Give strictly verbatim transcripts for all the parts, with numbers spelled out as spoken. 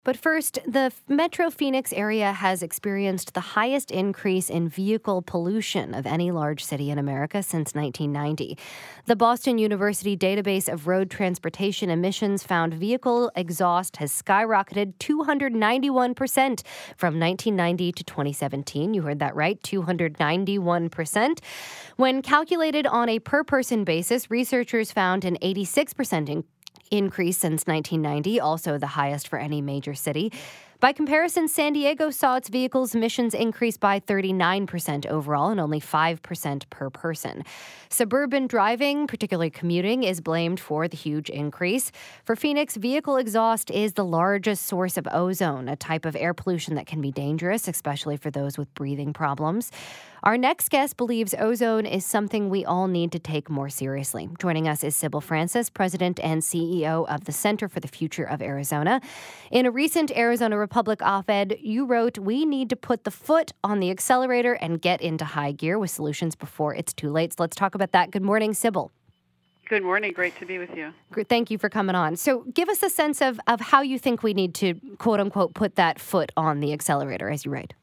But first, the Metro Phoenix area has experienced the highest increase in vehicle pollution of any large city in America since nineteen ninety. The Boston University database of road transportation emissions found vehicle exhaust has skyrocketed two hundred ninety-one percent from nineteen ninety to twenty seventeen. You heard that right, two hundred ninety-one percent. When calculated on a per-person basis, researchers found an eighty-six percent increase. increase since nineteen ninety, also the highest for any major city. By comparison, San Diego saw its vehicles' emissions increase by thirty-nine percent overall and only five percent per person. Suburban driving, particularly commuting, is blamed for the huge increase. For Phoenix, vehicle exhaust is the largest source of ozone, a type of air pollution that can be dangerous, especially for those with breathing problems. Our next guest believes ozone is something we all need to take more seriously. Joining us is Sybil Francis, President and C E O of the Center for the Future of Arizona. In a recent Arizona Republic op-ed, you wrote, "We need to put the foot on the accelerator and get into high gear with solutions before it's too late." So let's talk about that. Good morning, Sybil. Good morning. Great to be with you. Thank you for coming on. So give us a sense of, of how you think we need to, quote unquote, put that foot on the accelerator, as you write.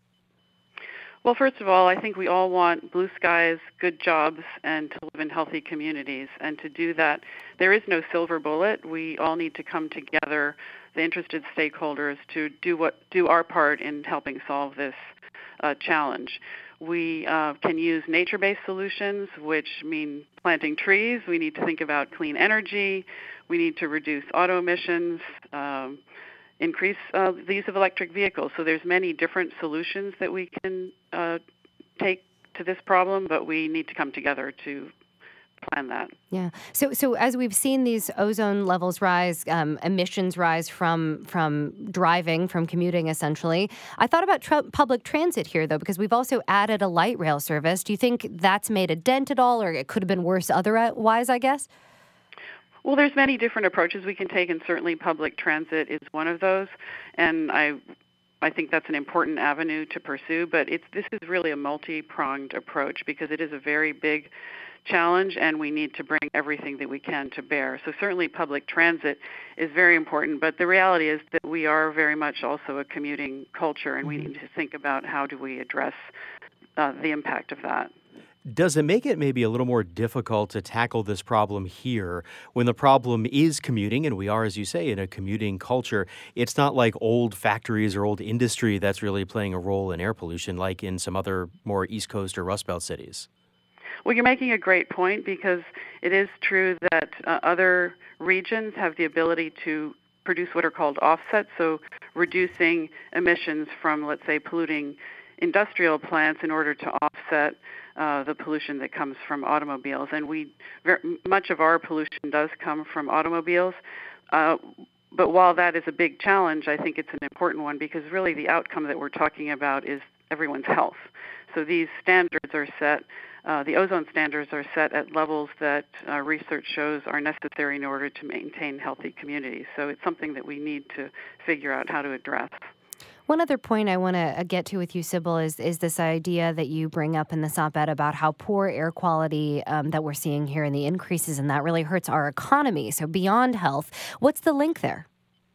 Well, first of all, I think we all want blue skies, good jobs, and to live in healthy communities. And to do that, there is no silver bullet. We all need to come together, the interested stakeholders, to do what do our part in helping solve this uh, challenge. We uh, can use nature-based solutions, which mean planting trees. We need to think about clean energy. We need to reduce auto emissions. Um, increase uh, the use of electric vehicles. So there's many different solutions that we can uh, take to this problem, but we need to come together to plan that. Yeah. So so as we've seen these ozone levels rise, um, emissions rise from from driving, from commuting essentially, I thought about tr- public transit here, though, because we've also added a light rail service. Do you think that's made a dent at all, or it could have been worse otherwise, I guess? Well, there's many different approaches we can take, and certainly public transit is one of those. And I I think that's an important avenue to pursue, but it's this is really a multi-pronged approach because it is a very big challenge, and we need to bring everything that we can to bear. So certainly public transit is very important, but the reality is that we are very much also a commuting culture, and we need to think about how do we address uh, the impact of that. Does it make it maybe a little more difficult to tackle this problem here when the problem is commuting, and we are, as you say, in a commuting culture? It's not like old factories or old industry that's really playing a role in air pollution like in some other more East Coast or Rust Belt cities. Well, you're making a great point because it is true that uh, other regions have the ability to produce what are called offsets, so reducing emissions from, let's say, polluting industrial plants in order to offset uh, the pollution that comes from automobiles. And we very, much of our pollution does come from automobiles. Uh, but while that is a big challenge, I think it's an important one because really the outcome that we're talking about is everyone's health. So these standards are set, uh, the ozone standards are set at levels that uh, research shows are necessary in order to maintain healthy communities. So it's something that we need to figure out how to address. One other point I want to get to with you, Sybil, is is this idea that you bring up in this op-ed about how poor air quality um, that we're seeing here and the increases in that really hurts our economy. So beyond health, what's the link there?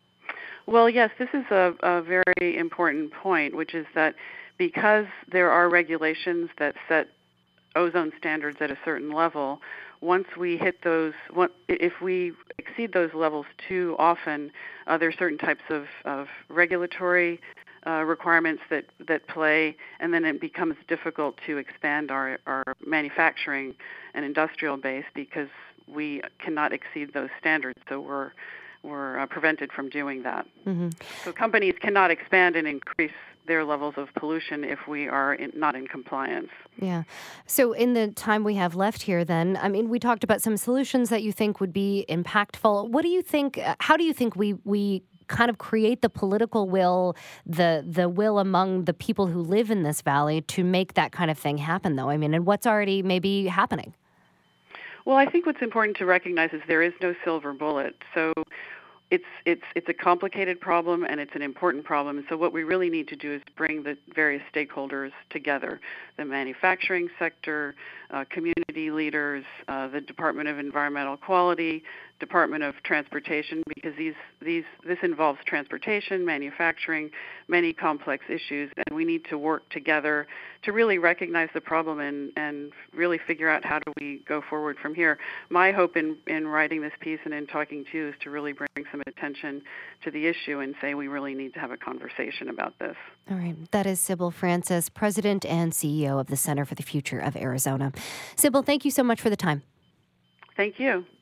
Well, yes, this is a, a very important point, which is that because there are regulations that set ozone standards at a certain level, once we hit those, if we exceed those levels too often, uh, there are certain types of, of regulatory uh, requirements that, that play, and then it becomes difficult to expand our, our manufacturing and industrial base because we cannot exceed those standards. So we're we're uh, prevented from doing that. Mm-hmm. So companies cannot expand and increase their levels of pollution if we are in, not in compliance. Yeah. So in the time we have left here then, I mean, we talked about some solutions that you think would be impactful. What do you think, how do you think we we kind of create the political will, the the will among the people who live in this valley to make that kind of thing happen, though? I mean, and what's already maybe happening? Well, I think what's important to recognize is there is no silver bullet. So it's it's it's a complicated problem and it's an important problem. And so what we really need to do is bring the various stakeholders together: the manufacturing sector, uh, community leaders, uh, the Department of Environmental Quality, Department of Transportation, because these these this involves transportation, manufacturing, many complex issues, and we need to work together to really recognize the problem and and really figure out how do we go forward from here. My hope in in writing this piece and in talking to you is to really bring some attention to the issue and say we really need to have a conversation about this. All right. That is Sybil Francis, President and C E O of the Center for the Future of Arizona. Sybil, thank you so much for the time. Thank you.